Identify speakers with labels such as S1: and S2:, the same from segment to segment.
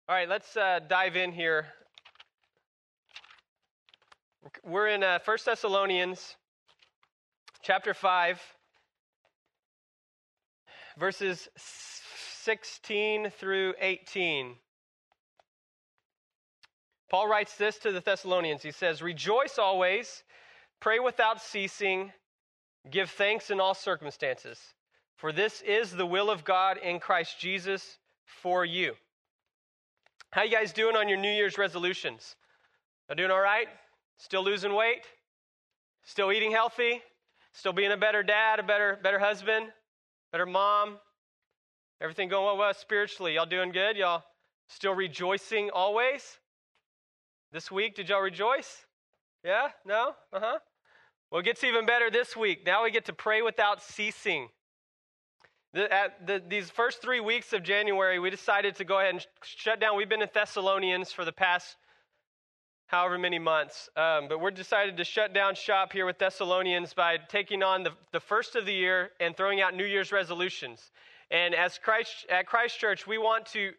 S1: All right, let's dive in here. We're in 1 Thessalonians chapter 5, verses 16 through 18. Paul writes this to the Thessalonians. He says, "Rejoice always, pray without ceasing, give thanks in all circumstances, for this is the will of God in Christ Jesus for you." How you guys doing on your New Year's resolutions? Are doing all right? Still losing weight? Still eating healthy? Still being a better dad, a better husband, better mom? Everything going well spiritually? Y'all doing good? Y'all still rejoicing always? This week, did y'all rejoice? Yeah? No? Well, it gets even better this week. Now we get to pray without ceasing. These first 3 weeks of January, we decided to go ahead and shut down. We've been in Thessalonians for the past however many months, but we're decided to shut down shop here with Thessalonians by taking on the first of the year and throwing out New Year's resolutions. And at Christ Church, we want to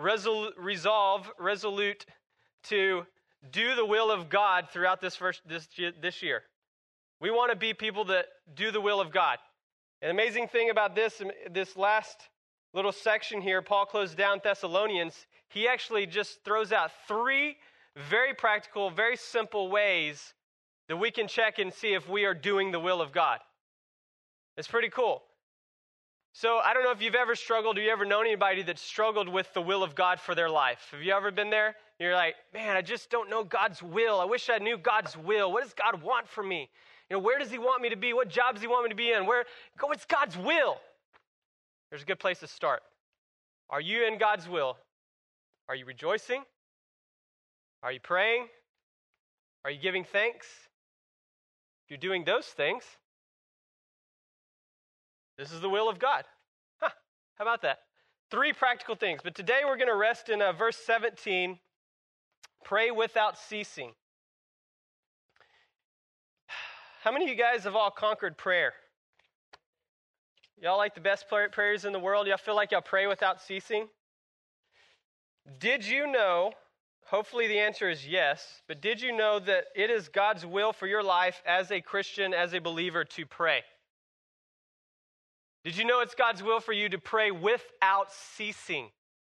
S1: resolute to do the will of God throughout this year. We want to be people that do the will of God. An amazing thing about this last little section here, Paul closed down Thessalonians. He actually just throws out 3 very practical, very simple ways that we can check and see if we are doing the will of God. It's pretty cool. So I don't know if you've ever struggled, or you ever known anybody that struggled with the will of God for their life. Have you ever been there? You're like, man, I just don't know God's will. I wish I knew God's will. What does God want from me? Where does he want me to be? What job does he want me to be in? What's God's will? There's a good place to start. Are you in God's will? Are you rejoicing? Are you praying? Are you giving thanks? If you're doing those things, this is the will of God. How about that? 3 practical things. But today we're going to rest in verse 17. Pray without ceasing. How many of you guys have all conquered prayer? Y'all like the best prayers in the world? Y'all feel like y'all pray without ceasing? Did you know, hopefully the answer is yes, but did you know that it is God's will for your life as a Christian, as a believer, to pray? Did you know it's God's will for you to pray without ceasing?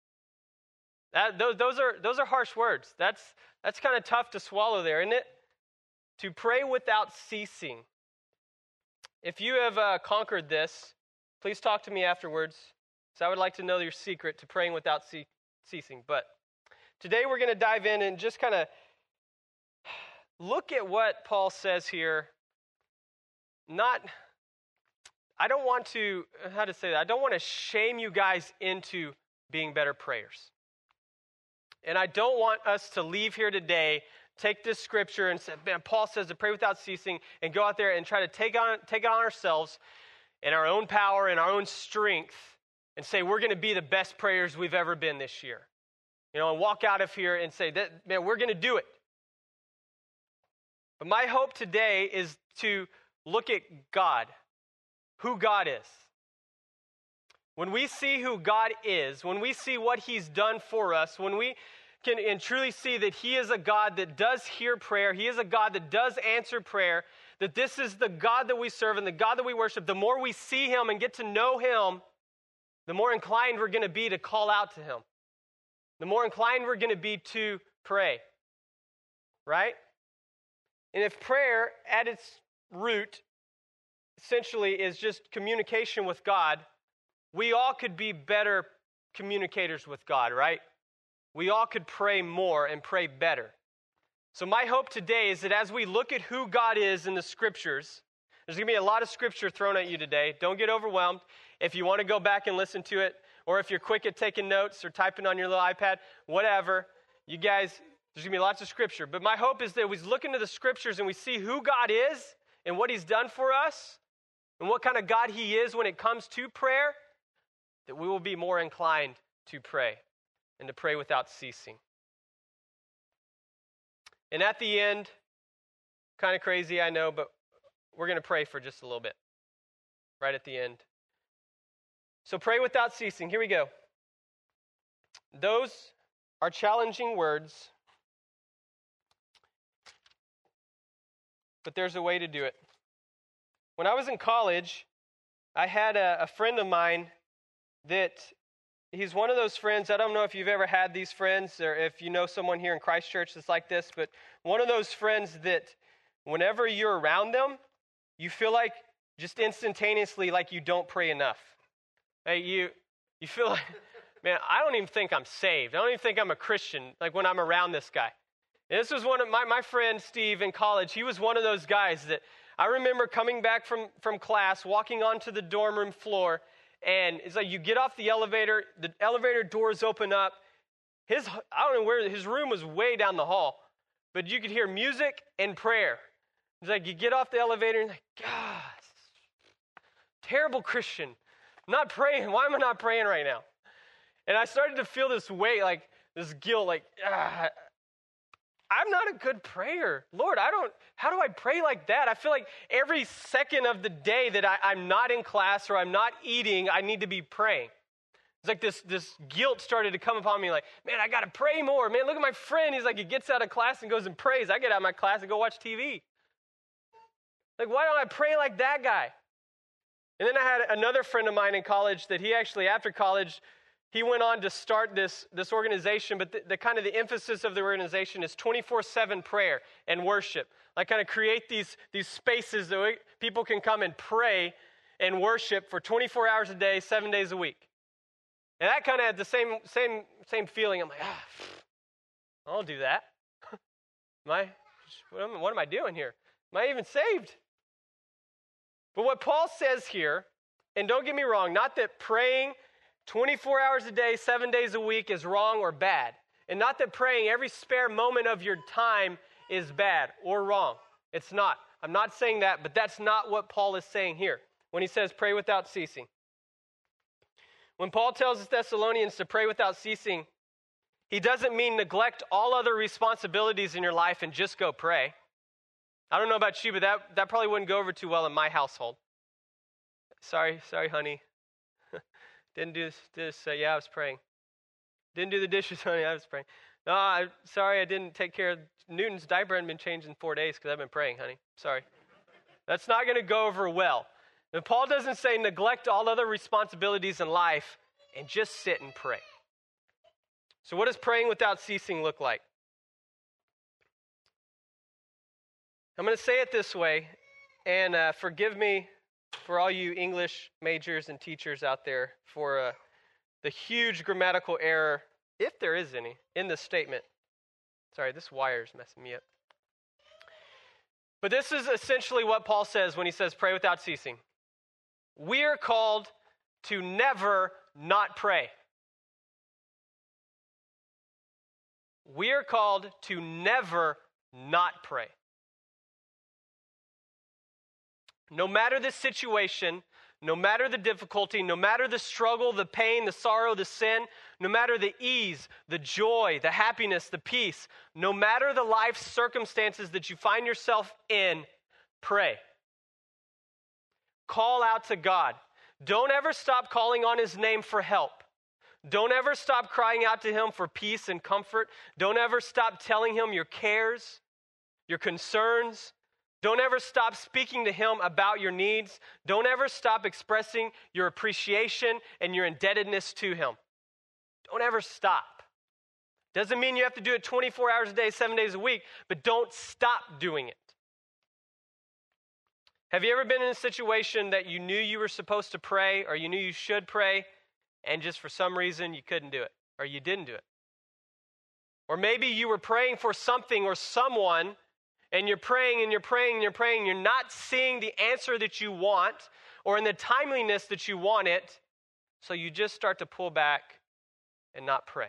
S1: Those are harsh words. That's kind of tough to swallow there, isn't it? To pray without ceasing. If you have conquered this, please talk to me afterwards, because I would like to know your secret to praying without ceasing. But today we're going to dive in and just kind of look at what Paul says here. I don't want to shame you guys into being better prayers. And I don't want us to leave here today, take this scripture and say, man, Paul says to pray without ceasing, and go out there and try to take it on ourselves in our own power and our own strength and say we're going to be the best prayers we've ever been this year. And walk out of here and say, man, we're going to do it. But my hope today is to look at God, who God is. When we see who God is, when we see what he's done for us, when we can and truly see that he is a God that does hear prayer, he is a God that does answer prayer, that this is the God that we serve and the God that we worship, the more we see him and get to know him, the more inclined we're going to be to call out to him. The more inclined we're going to be to pray. Right? And if prayer at its root essentially is just communication with God, we all could be better communicators with God, right? We all could pray more and pray better. So my hope today is that as we look at who God is in the scriptures, there's going to be a lot of scripture thrown at you today. Don't get overwhelmed. If you want to go back and listen to it, or if you're quick at taking notes or typing on your little iPad, whatever, you guys, there's going to be lots of scripture. But my hope is that we look into the scriptures and we see who God is and what he's done for us and what kind of God he is when it comes to prayer, that we will be more inclined to pray and to pray without ceasing. And at the end, kind of crazy, I know, but we're going to pray for just a little bit right at the end. So pray without ceasing. Here we go. Those are challenging words, but there's a way to do it. When I was in college, I had a friend of mine that he's one of those friends. I don't know if you've ever had these friends or if you know someone here in Christ Church that's like this, but one of those friends that whenever you're around them, you feel like just instantaneously like you don't pray enough. Hey, you feel like, man, I don't even think I'm saved. I don't even think I'm a Christian, like when I'm around this guy. And this was one of my friend Steve in college. He was one of those guys that I remember coming back from class, walking onto the dorm room floor, and it's like you get off the elevator doors open up. I don't know where, his room was way down the hall, but you could hear music and prayer. It's like you get off the elevator and you're like, God, terrible Christian. I'm not praying. Why am I not praying right now? And I started to feel this weight, like this guilt, like, I'm not a good prayer. Lord, how do I pray like that? I feel like every second of the day that I'm not in class or I'm not eating, I need to be praying. It's like this guilt started to come upon me, like, man, I got to pray more. Man, look at my friend. He's like, he gets out of class and goes and prays. I get out of my class and go watch TV. Like, why don't I pray like that guy? And then I had another friend of mine in college that he actually, after college, he went on to start this organization, but the kind of the emphasis of the organization is 24/7 prayer and worship. Like kind of create these spaces that people can come and pray and worship for 24 hours a day, 7 days a week. And that kind of had the same feeling. I'm like, I'll do that. What am I doing here? Am I even saved? But what Paul says here, and don't get me wrong, not that praying 24 hours a day, 7 days a week is wrong or bad. And not that praying every spare moment of your time is bad or wrong. It's not. I'm not saying that, but that's not what Paul is saying here when he says pray without ceasing. When Paul tells the Thessalonians to pray without ceasing, he doesn't mean neglect all other responsibilities in your life and just go pray. I don't know about you, but that probably wouldn't go over too well in my household. Sorry, honey. Didn't do this. Yeah, I was praying. Didn't do the dishes, honey. I was praying. No, sorry, I didn't take care of Newton's diaper. Hadn't been changed in 4 days because I've been praying, honey. Sorry. That's not going to go over well. And Paul doesn't say neglect all other responsibilities in life and just sit and pray. So what does praying without ceasing look like? I'm going to say it this way, and forgive me for all you English majors and teachers out there for the huge grammatical error, if there is any, in this statement. Sorry, this wire is messing me up. But this is essentially what Paul says when he says pray without ceasing. We are called to never not pray. We are called to never not pray. No matter the situation, no matter the difficulty, no matter the struggle, the pain, the sorrow, the sin, no matter the ease, the joy, the happiness, the peace, no matter the life circumstances that you find yourself in, pray. Call out to God. Don't ever stop calling on his name for help. Don't ever stop crying out to him for peace and comfort. Don't ever stop telling him your cares, your concerns. Don't ever stop speaking to him about your needs. Don't ever stop expressing your appreciation and your indebtedness to him. Don't ever stop. Doesn't mean you have to do it 24 hours a day, 7 days a week, but don't stop doing it. Have you ever been in a situation that you knew you were supposed to pray or you knew you should pray and just for some reason you couldn't do it or you didn't do it? Or maybe you were praying for something or someone and you're praying and you're praying and you're praying. You're not seeing the answer that you want or in the timeliness that you want it. So you just start to pull back and not pray.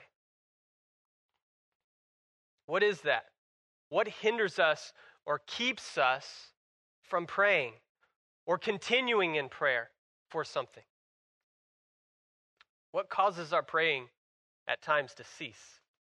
S1: What is that? What hinders us or keeps us from praying or continuing in prayer for something? What causes our praying at times to cease?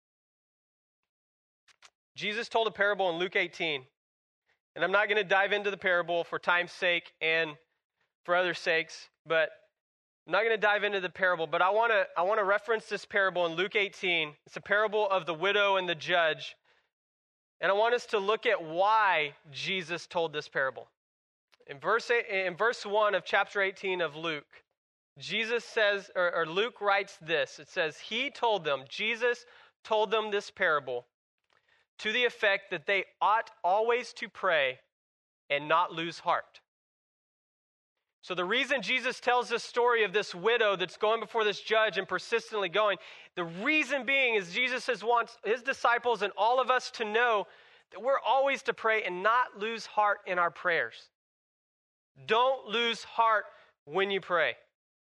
S1: Jesus told a parable in Luke 18, and I'm not going to dive into the parable for time's sake and for other sakes, but I'm not going to dive into the parable, but I want to reference this parable in Luke 18. It's a parable of the widow and the judge. And I want us to look at why Jesus told this parable. In verse 1 of chapter 18 of Luke, Jesus says, or Luke writes this. It says, Jesus told them this parable to the effect that they ought always to pray and not lose heart. So the reason Jesus tells this story of this widow that's going before this judge and persistently going, the reason being is Jesus wants his disciples and all of us to know that we're always to pray and not lose heart in our prayers. Don't lose heart when you pray.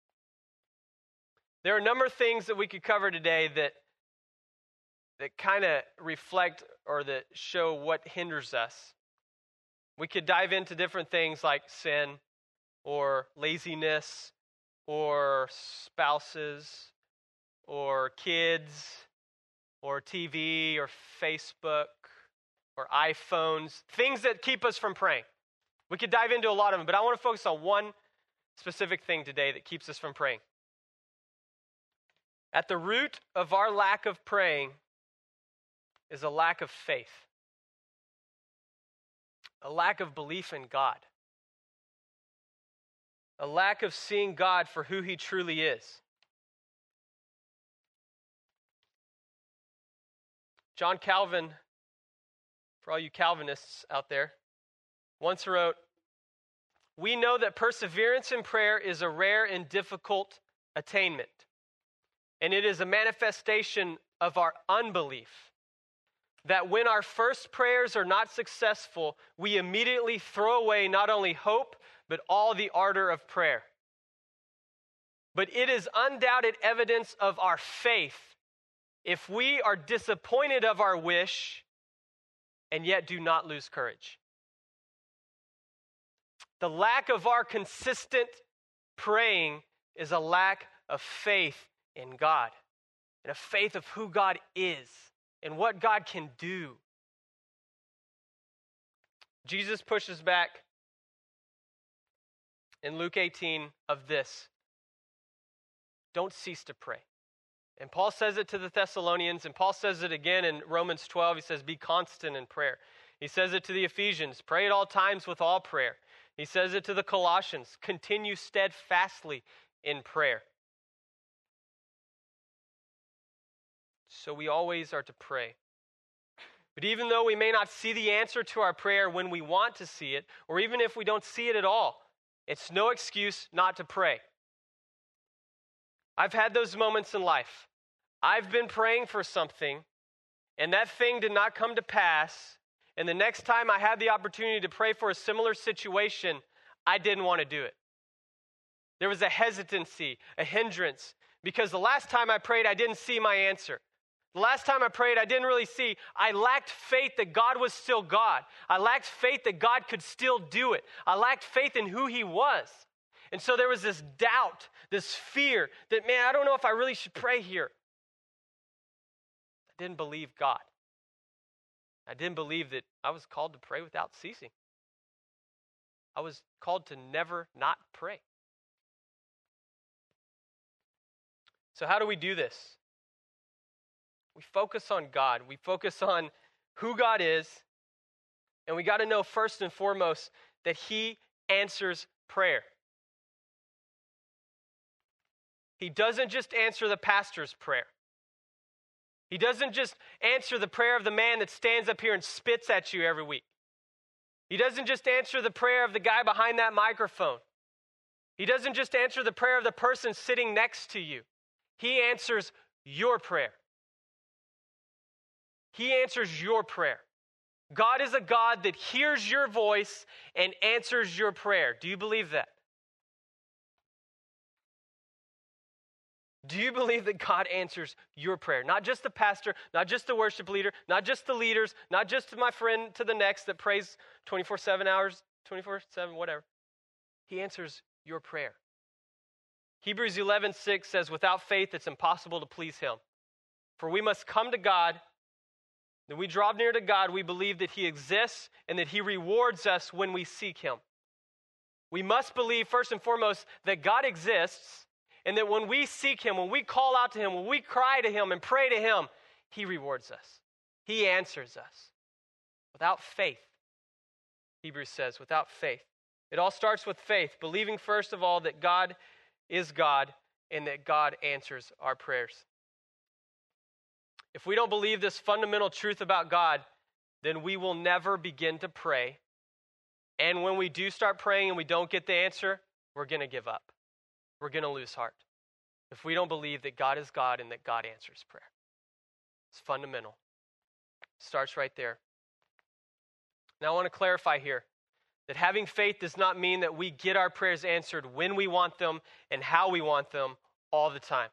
S1: There are a number of things that we could cover today that kind of reflect or that show what hinders us. We could dive into different things like sin or laziness or spouses or kids or TV or Facebook or iPhones, things that keep us from praying. We could dive into a lot of them, but I want to focus on one specific thing today that keeps us from praying. At the root of our lack of praying is a lack of faith, a lack of belief in God, a lack of seeing God for who he truly is. John Calvin, for all you Calvinists out there, once wrote, "We know that perseverance in prayer is a rare and difficult attainment, and it is a manifestation of our unbelief, that when our first prayers are not successful, we immediately throw away not only hope, but all the ardor of prayer. But it is undoubted evidence of our faith if we are disappointed of our wish and yet do not lose courage." The lack of our consistent praying is a lack of faith in God and a faith of who God is and what God can do. Jesus pushes back in Luke 18 of this: don't cease to pray. And Paul says it to the Thessalonians, and Paul says it again in Romans 12. He says, be constant in prayer. He says it to the Ephesians, pray at all times with all prayer. He says it to the Colossians, continue steadfastly in prayer. So we always are to pray. But even though we may not see the answer to our prayer when we want to see it, or even if we don't see it at all, it's no excuse not to pray. I've had those moments in life. I've been praying for something, and that thing did not come to pass, and the next time I had the opportunity to pray for a similar situation, I didn't want to do it. There was a hesitancy, a hindrance, because the last time I prayed, I didn't see my answer. The last time I prayed, I didn't really see. I lacked faith that God was still God. I lacked faith that God could still do it. I lacked faith in who he was. And so there was this doubt, this fear that, man, I don't know if I really should pray here. I didn't believe God. I didn't believe that I was called to pray without ceasing. I was called to never not pray. So how do we do this? We focus on God. We focus on who God is. And we got to know first and foremost that he answers prayer. He doesn't just answer the pastor's prayer. He doesn't just answer the prayer of the man that stands up here and spits at you every week. He doesn't just answer the prayer of the guy behind that microphone. He doesn't just answer the prayer of the person sitting next to you. He answers your prayer. He answers your prayer. God is a God that hears your voice and answers your prayer. Do you believe that? Do you believe that God answers your prayer? Not just the pastor, not just the worship leader, not just the leaders, not just my friend to the next that prays 24/7 hours, 24/7, whatever. He answers your prayer. Hebrews 11:6 says, without faith it's impossible to please him. For we must come to God. When we draw near to God, we believe that he exists and that he rewards us when we seek him. We must believe first and foremost that God exists and that when we seek him, when we call out to him, when we cry to him and pray to him, he rewards us. He answers us. Without faith, Hebrews says, without faith. It all starts with faith, believing first of all that God is God and that God answers our prayers. If we don't believe this fundamental truth about God, then we will never begin to pray. And when we do start praying and we don't get the answer, we're going to give up. We're going to lose heart. If we don't believe that God is God and that God answers prayer. It's fundamental. It starts right there. Now I want to clarify here that having faith does not mean that we get our prayers answered when we want them and how we want them all the time.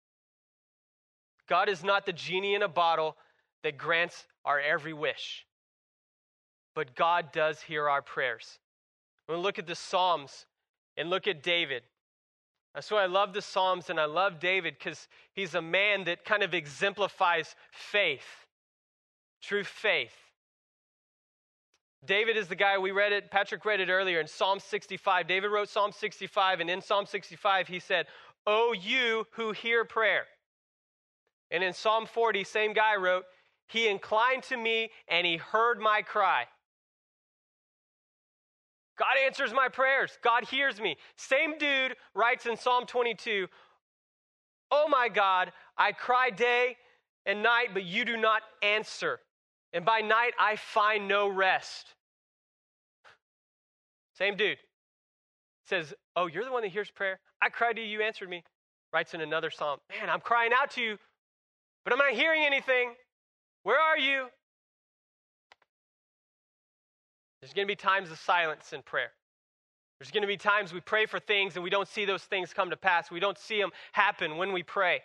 S1: God is not the genie in a bottle that grants our every wish. But God does hear our prayers. When we look at the Psalms and look at David. That's why I love the Psalms and I love David, because he's a man that kind of exemplifies faith. True faith. David is the guy, we read it, Patrick read it earlier in Psalm 65. David wrote Psalm 65, and in Psalm 65 he said, "O you who hear prayer." And in Psalm 40, same guy wrote, "He inclined to me and he heard my cry." God answers my prayers. God hears me. Same dude writes in Psalm 22, "Oh my God, I cry day and night, but you do not answer. And by night I find no rest." Same dude. Says, "Oh, you're the one that hears prayer? I cried to you, you answered me." Writes in another psalm, "Man, I'm crying out to you, but I'm not hearing anything. Where are you?" There's going to be times of silence in prayer. There's going to be times we pray for things and we don't see those things come to pass. We don't see them happen when we pray.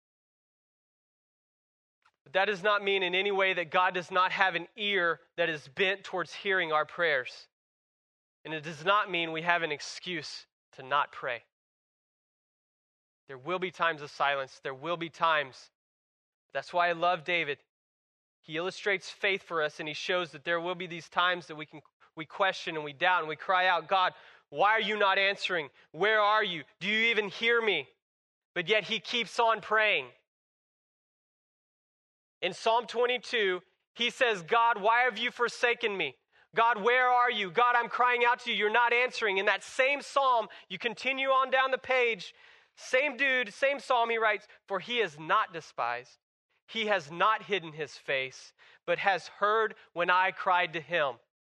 S1: But that does not mean in any way that God does not have an ear that is bent towards hearing our prayers. And it does not mean we have an excuse to not pray. There will be times of silence. There will be times. That's why I love David. He illustrates faith for us, and he shows that there will be these times that we question and we doubt and we cry out, "God, why are you not answering? Where are you? Do you even hear me?" But yet he keeps on praying. In Psalm 22, he says, "God, why have you forsaken me? God, where are you? God, I'm crying out to you. You're not answering." In that same psalm, you continue on down the page, same dude, same psalm, he writes, "For he is not despised. He has not hidden his face, but has heard when I cried to him."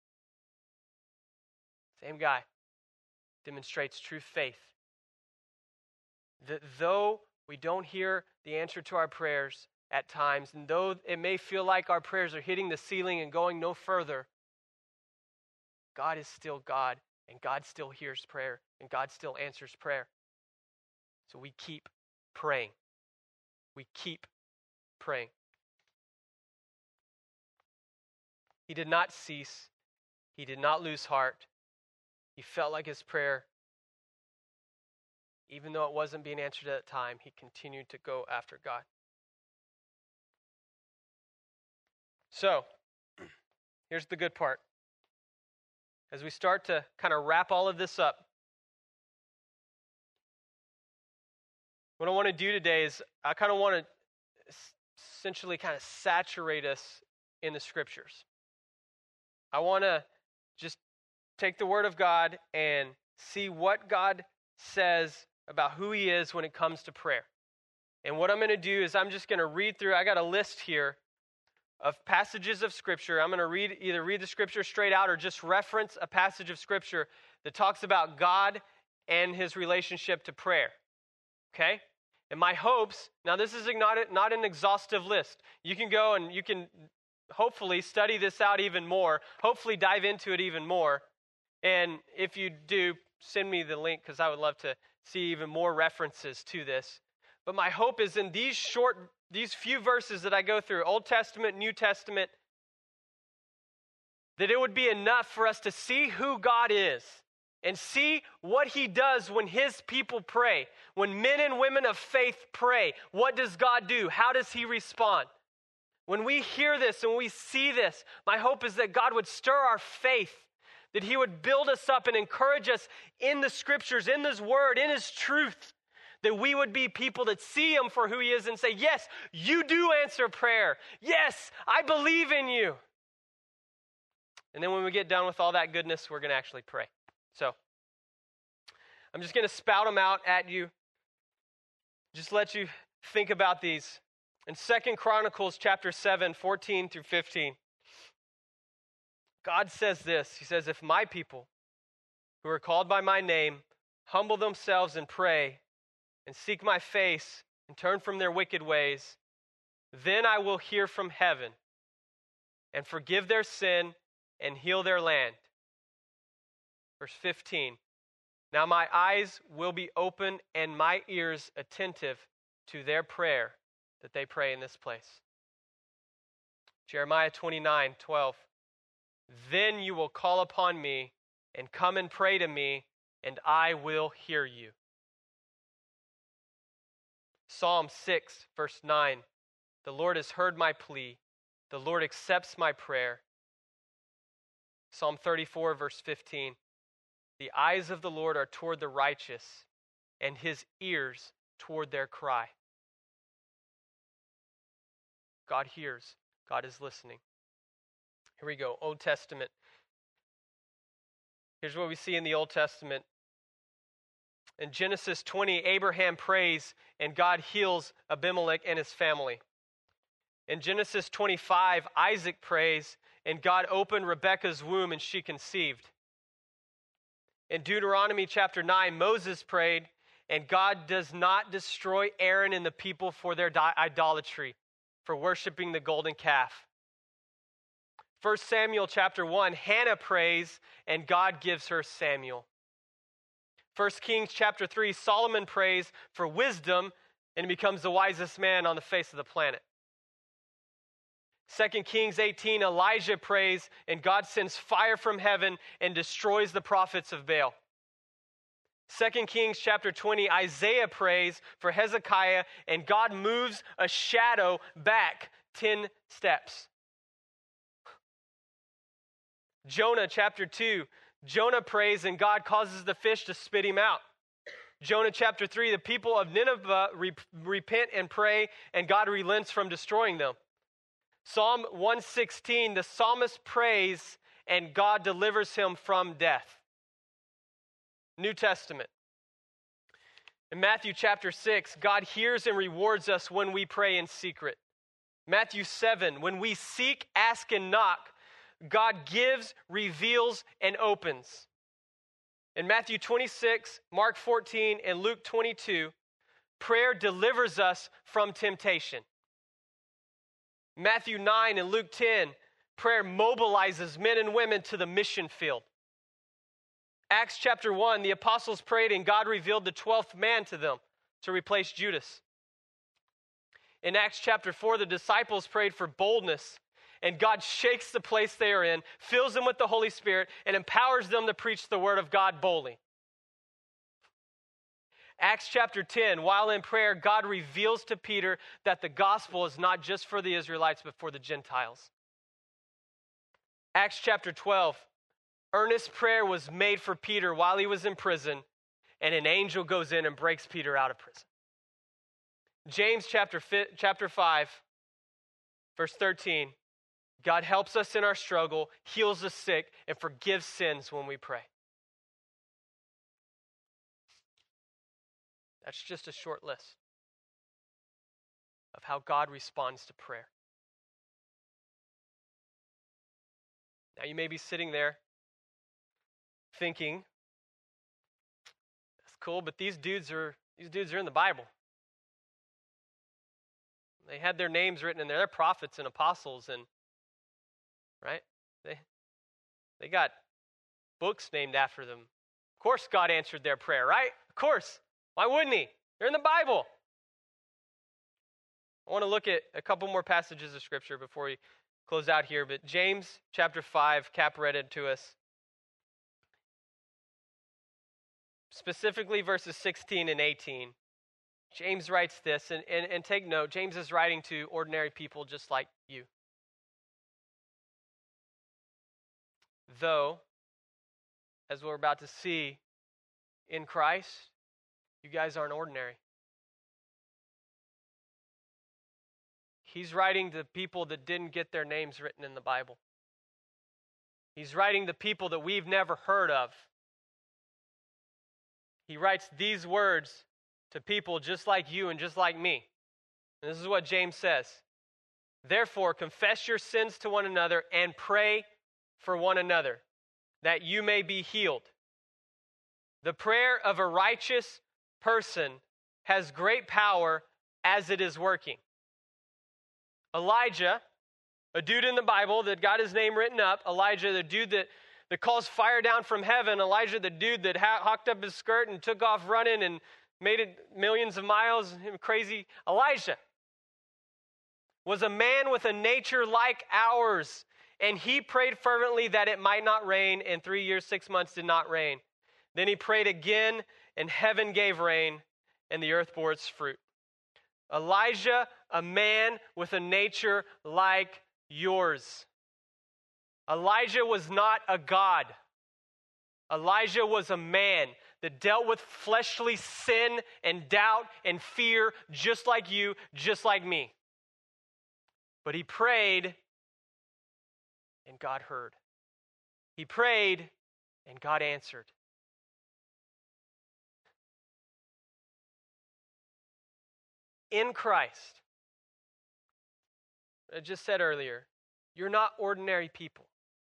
S1: Same guy demonstrates true faith. That though we don't hear the answer to our prayers at times, and though it may feel like our prayers are hitting the ceiling and going no further, God is still God, and God still hears prayer, and God still answers prayer. So we keep praying. We keep praying. He did not cease. He did not lose heart. He felt like his prayer, even though it wasn't being answered at the time, he continued to go after God. So, here's the good part. As we start to kind of wrap all of this up, what I want to do today is I kind of want to essentially kind of saturate us in the scriptures. I want to just take the word of God and see what God says about who he is when it comes to prayer. And what I'm going to do is I'm just going to read through, I got a list here of passages of scripture. I'm going to either read the scripture straight out or just reference a passage of scripture that talks about God and his relationship to prayer. Okay? And my hopes, now this is not an exhaustive list. You can go and you can hopefully study this out even more, hopefully dive into it even more. And if you do, send me the link because I would love to see even more references to this. But my hope is in these few verses that I go through, Old Testament, New Testament, that it would be enough for us to see who God is and see what he does when his people pray. When men and women of faith pray, what does God do? How does he respond? When we hear this and we see this, my hope is that God would stir our faith, that he would build us up and encourage us in the scriptures, in his word, in his truth, That we would be people that see him for who he is and say, yes, you do answer prayer. Yes, I believe in you. And then when we get done with all that goodness, we're going to actually pray. So I'm just going to spout them out at you. Just let you think about these. In 2 Chronicles chapter 7, 14 through 15, God says this. He says, if my people who are called by my name humble themselves and pray and seek my face and turn from their wicked ways, then I will hear from heaven and forgive their sin and heal their land. Verse 15, now my eyes will be open and my ears attentive to their prayer that they pray in this place. Jeremiah 29:12, then you will call upon me and come and pray to me, and I will hear you. Psalm 6, verse 9, the Lord has heard my plea. The Lord accepts my prayer. Psalm 34, verse 15, the eyes of the Lord are toward the righteous, and his ears toward their cry. God hears. God is listening. Here we go, Old Testament. Here's what we see in the Old Testament. In Genesis 20, Abraham prays, and God heals Abimelech and his family. In Genesis 25, Isaac prays, and God opened Rebekah's womb, and she conceived. In Deuteronomy chapter 9, Moses prayed, and God does not destroy Aaron and the people for their idolatry, for worshiping the golden calf. 1 Samuel chapter 1, Hannah prays, and God gives her Samuel. 1 Kings chapter 3, Solomon prays for wisdom, and becomes the wisest man on the face of the planet. 2 Kings 18, Elijah prays, and God sends fire from heaven and destroys the prophets of Baal. 2 Kings chapter 20, Isaiah prays for Hezekiah, and God moves a shadow back 10 steps. Jonah chapter 2, Jonah prays, and God causes the fish to spit him out. Jonah chapter 3, the people of Nineveh repent and pray, and God relents from destroying them. Psalm 116, the psalmist prays, and God delivers him from death. New Testament. In Matthew chapter 6, God hears and rewards us when we pray in secret. Matthew 7, when we seek, ask, and knock, God gives, reveals, and opens. In Matthew 26, Mark 14, and Luke 22, prayer delivers us from temptation. Matthew 9 and Luke 10, prayer mobilizes men and women to the mission field. Acts chapter 1, the apostles prayed and God revealed the 12th man to them to replace Judas. In Acts chapter 4, the disciples prayed for boldness, and God shakes the place they are in, fills them with the Holy Spirit, and empowers them to preach the word of God boldly. Acts chapter 10, while in prayer, God reveals to Peter that the gospel is not just for the Israelites, but for the Gentiles. Acts chapter 12, earnest prayer was made for Peter while he was in prison, and an angel goes in and breaks Peter out of prison. James chapter 5, verse 13, God helps us in our struggle, heals the sick, and forgives sins when we pray. That's just a short list of how God responds to prayer. Now you may be sitting there thinking, that's cool, but these dudes are in the Bible. They had their names written in there. They're prophets and apostles, and right? They got books named after them. Of course God answered their prayer, right? Of course. Why wouldn't he? They're in the Bible. I want to look at a couple more passages of Scripture before we close out here. But James chapter 5, Cap read it to us. Specifically verses 16 and 18. James writes this, and take note, James is writing to ordinary people just like you. Though, as we're about to see in Christ, you guys aren't ordinary. he's writing to people that didn't get their names written in the Bible. He's writing to people that we've never heard of. He writes these words to people just like you and just like me. And this is what James says. Therefore, confess your sins to one another and pray for one another, that you may be healed. The prayer of a righteous person has great power as it is working. Elijah, a dude in the Bible that got his name written up, Elijah, the dude that calls fire down from heaven, Elijah, the dude that hocked up his skirt and took off running and made it millions of miles, crazy. Elijah was a man with a nature like ours, and he prayed fervently that it might not rain, and 3 years, 6 months did not rain. Then he prayed again, and heaven gave rain, and the earth bore its fruit. Elijah, a man with a nature like yours. Elijah was not a god. Elijah was a man that dealt with fleshly sin and doubt and fear just like you, just like me. But he prayed, and God heard. He prayed, and God answered. In Christ, I just said earlier, you're not ordinary people.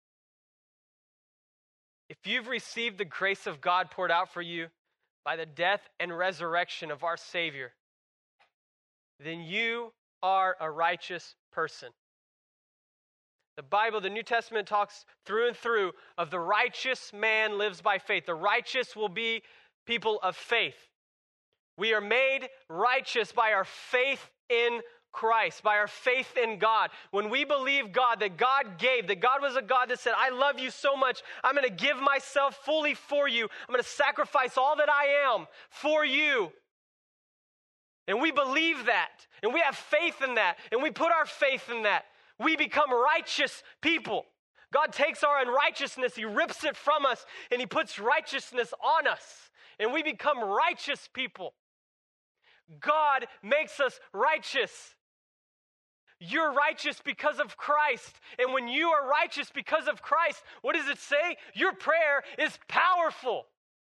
S1: If you've received the grace of God poured out for you by the death and resurrection of our Savior, then you are a righteous person. The Bible, the New Testament, talks through and through of the righteous man lives by faith. The righteous will be people of faith. We are made righteous by our faith in Christ, by our faith in God. When we believe God, that God gave, that God was a God that said, I love you so much, I'm going to give myself fully for you. I'm going to sacrifice all that I am for you. And we believe that, and we have faith in that, and we put our faith in that. We become righteous people. God takes our unrighteousness, He rips it from us, and He puts righteousness on us, and we become righteous people. God makes us righteous. You're righteous because of Christ. And when you are righteous because of Christ, what does it say? Your prayer is powerful.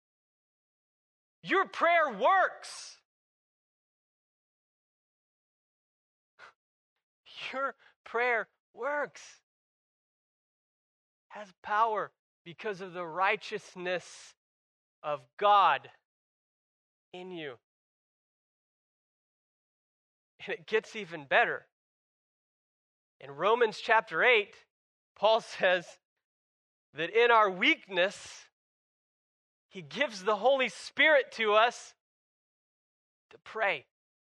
S1: Your prayer works. Your prayer works. Has power because of the righteousness of God in you. And it gets even better. In Romans chapter 8, Paul says that in our weakness, He gives the Holy Spirit to us to pray.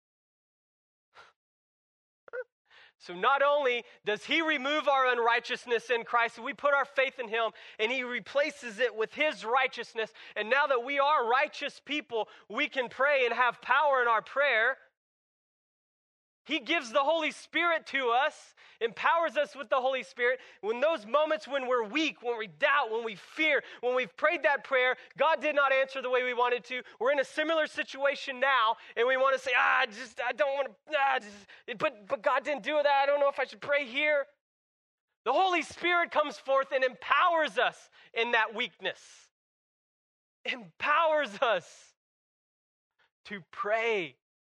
S1: So not only does He remove our unrighteousness in Christ, we put our faith in Him, and He replaces it with His righteousness. And now that we are righteous people, we can pray and have power in our prayer. He gives the Holy Spirit to us, empowers us with the Holy Spirit. When those moments when we're weak, when we doubt, when we fear, when we've prayed that prayer, God did not answer the way we wanted to. We're in a similar situation now, and we want to say, I don't want to, but God didn't do that. I don't know if I should pray here. The Holy Spirit comes forth and empowers us in that weakness. Empowers us to pray.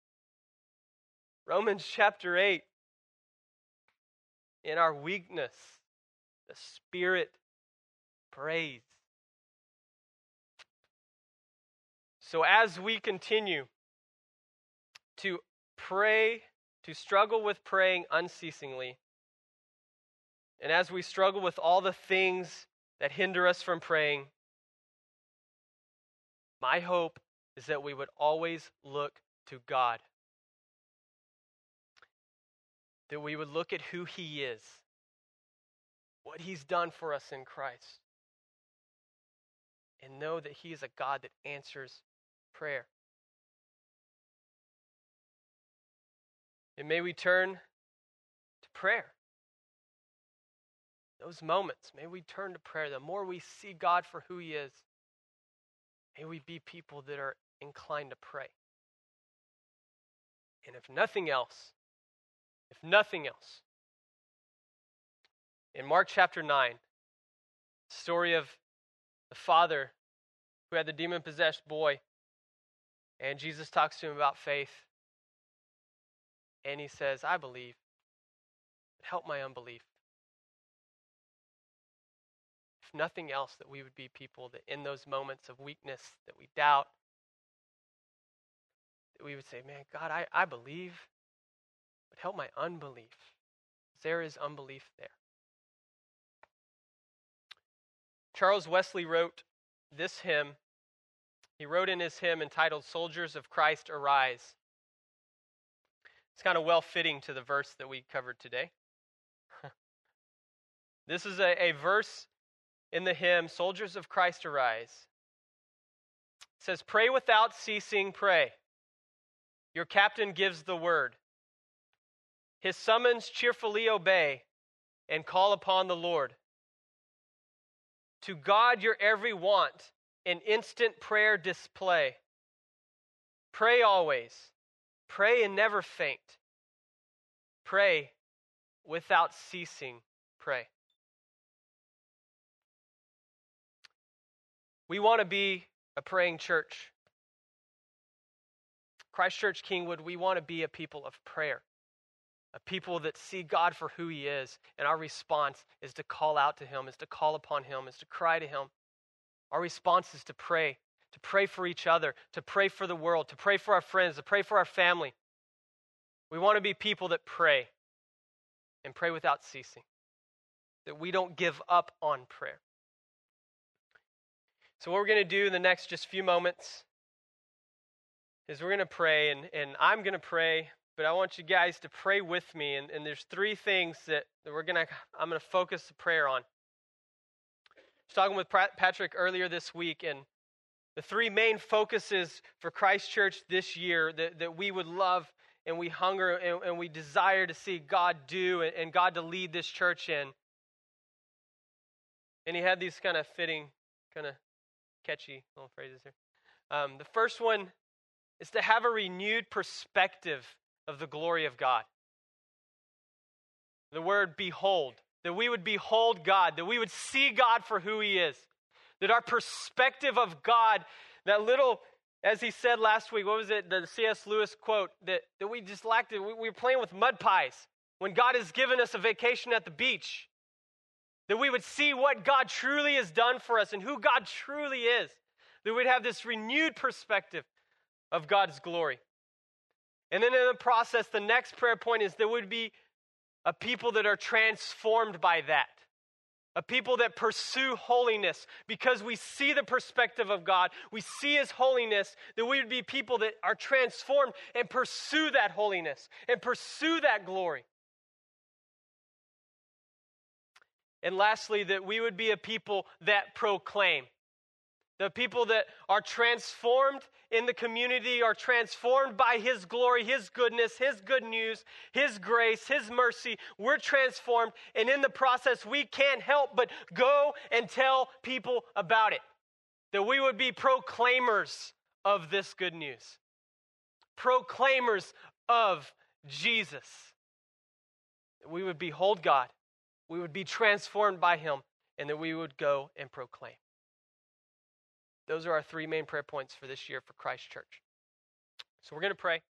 S1: Romans chapter 8, in our weakness, the Spirit prays. So as we continue to pray, to struggle with praying unceasingly, and as we struggle with all the things that hinder us from praying, my hope is that we would always look to God. That we would look at who He is, what He's done for us in Christ, and know that He is a God that answers prayer. And may we turn to prayer. Those moments, may we turn to prayer. The more we see God for who He is, may we be people that are inclined to pray. And if nothing else, If nothing else. In Mark chapter 9, story of the father who had the demon-possessed boy, and Jesus talks to him about faith, and he says, I believe, but help my unbelief. If nothing else, that we would be people that in those moments of weakness, that we doubt, that we would say, man, God, I believe, but help my unbelief. There is unbelief there. Charles Wesley wrote this hymn. He wrote in his hymn entitled, Soldiers of Christ Arise. It's kind of well-fitting to the verse that we covered today. This is a verse in the hymn, Soldiers of Christ Arise. It says, pray without ceasing, pray. Your captain gives the word. His summons cheerfully obey and call upon the Lord. To God your every want in instant prayer display. Pray always. Pray and never faint. Pray without ceasing. Pray. We want to be a praying church. Christ Church Kingwood, we want to be a people of prayer. A people that see God for who he is, and our response is to call out to him, is to call upon him, is to cry to him. Our response is to pray for each other, to pray for the world, to pray for our friends, to pray for our family. We want to be people that pray and pray without ceasing, that we don't give up on prayer. So what we're going to do in the next just few moments is we're going to pray, and I'm going to pray, but I want you guys to pray with me, and there's three things that I'm going to focus the prayer on. I was talking with Patrick earlier this week, and the three main focuses for Christ Church this year that we would love and we hunger and we desire to see God do and God to lead this church in. And he had these kind of fitting, kind of catchy little phrases here. The first one is to have a renewed perspective of the glory of God. The word behold, that we would behold God, that we would see God for who he is, that our perspective of God, that little, as he said last week, what was it, the C.S. Lewis quote, that we just lacked it. We were playing with mud pies when God has given us a vacation at the beach, that we would see what God truly has done for us and who God truly is, that we'd have this renewed perspective of God's glory. And then in the process, the next prayer point is that we'd be a people that are transformed by that. A people that pursue holiness because we see the perspective of God. We see his holiness, that we would be people that are transformed and pursue that holiness and pursue that glory. And lastly, that we would be a people that proclaim. The people that are transformed in the community are transformed by his glory, his goodness, his good news, his grace, his mercy. We're transformed, and in the process, we can't help but go and tell people about it. That we would be proclaimers of this good news. Proclaimers of Jesus. That we would behold God. We would be transformed by him, and that we would go and proclaim. Those are our three main prayer points for this year for Christ Church. So we're going to pray.